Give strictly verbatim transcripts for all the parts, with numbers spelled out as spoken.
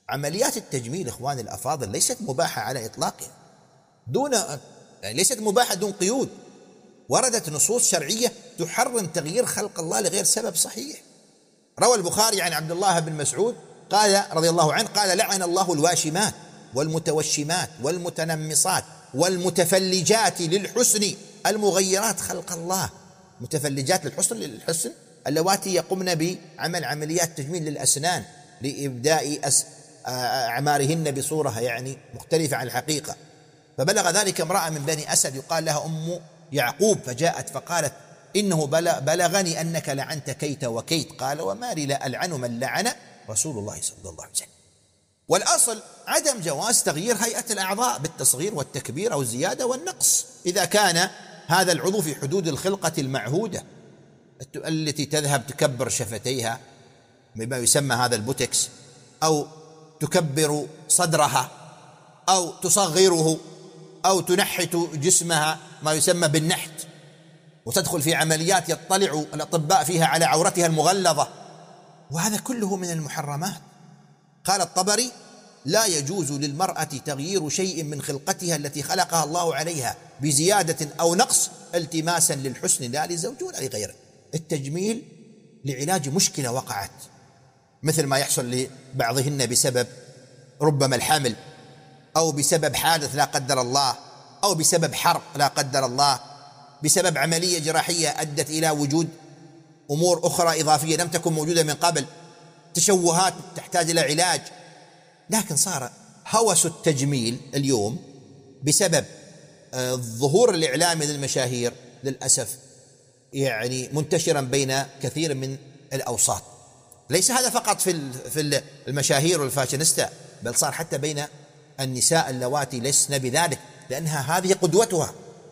عمليات التجميل إخواني الأفاضل ليست مباحة على إطلاقها، دون يعني ليست مباحة دون قيود. وردت نصوص شرعية تحرم تغيير خلق الله لغير سبب صحيح. روى البخاري عن عبد الله بن مسعود قال رضي الله عنه قال: لعن الله الواشمات والمتوشمات والمتنمصات والمتفلجات للحسن المغيرات خلق الله. متفلجات للحسن للحسن اللواتي يقمن بعمل عمليات تجميل للأسنان لإبداء أس أعمارهن بصورة يعني مختلفة عن الحقيقة. فبلغ ذلك امرأة من بني أسد يقال لها أم يعقوب، فجاءت فقالت: إنه بلغني أنك لعنت كيت وكيت. قال: وما لي لا ألعن من لعن رسول الله صلى الله عليه وسلم. والأصل عدم جواز تغيير هيئة الأعضاء بالتصغير والتكبير أو الزيادة والنقص إذا كان هذا العضو في حدود الخلقة المعهودة التي تذهب تكبر شفتيها بما يسمى هذا البوتكس، أو تكبر صدرها، أو تصغره، أو تنحت جسمها ما يسمى بالنحت، وتدخل في عمليات يطلع الأطباء فيها على عورتها المغلظة، وهذا كله من المحرمات. قال الطبري: لا يجوز للمرأة تغيير شيء من خلقتها التي خلقها الله عليها بزيادة أو نقص التماسا للحسن لا للزوج ولا لغيره. التجميل لعلاج مشكلة وقعت، مثل ما يحصل لبعضهن بسبب ربما الحمل، أو بسبب حادث لا قدر الله، أو بسبب حرق لا قدر الله، بسبب عملية جراحية أدت إلى وجود أمور أخرى إضافية لم تكن موجودة من قبل، تشوهات تحتاج إلى علاج. لكن صار هوس التجميل اليوم بسبب الظهور الإعلامي للمشاهير للأسف يعني منتشرا بين كثير من الأوساط. ليس هذا فقط في في المشاهير والفاشينيستا، بل صار حتى بين النساء اللواتي لسن بذلك، لأنها هذه قدوتها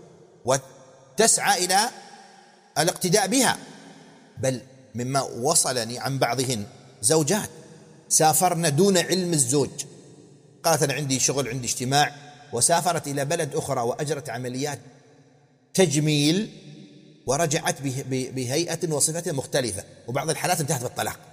وتسعى إلى الاقتداء بها. بل مما وصلني عن بعضهن زوجات سافرن دون علم الزوج، قالت: أنا عندي شغل عندي اجتماع، وسافرت إلى بلد أخرى وأجرت عمليات تجميل ورجعت بهيئة وصفة مختلفة، وبعض الحالات انتهت بالطلاق.